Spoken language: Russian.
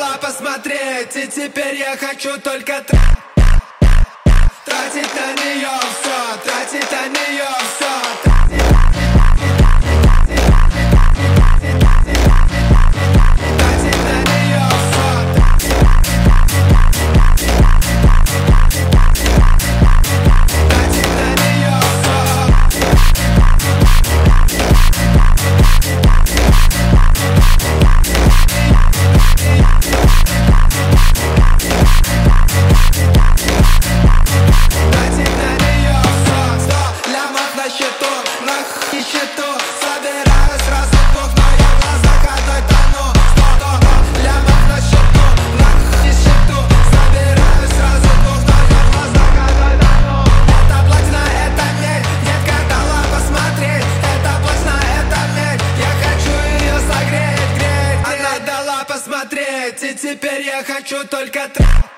дала посмотреть, и теперь я хочу только тратить на нее все, тратить на нее все. И теперь я хочу только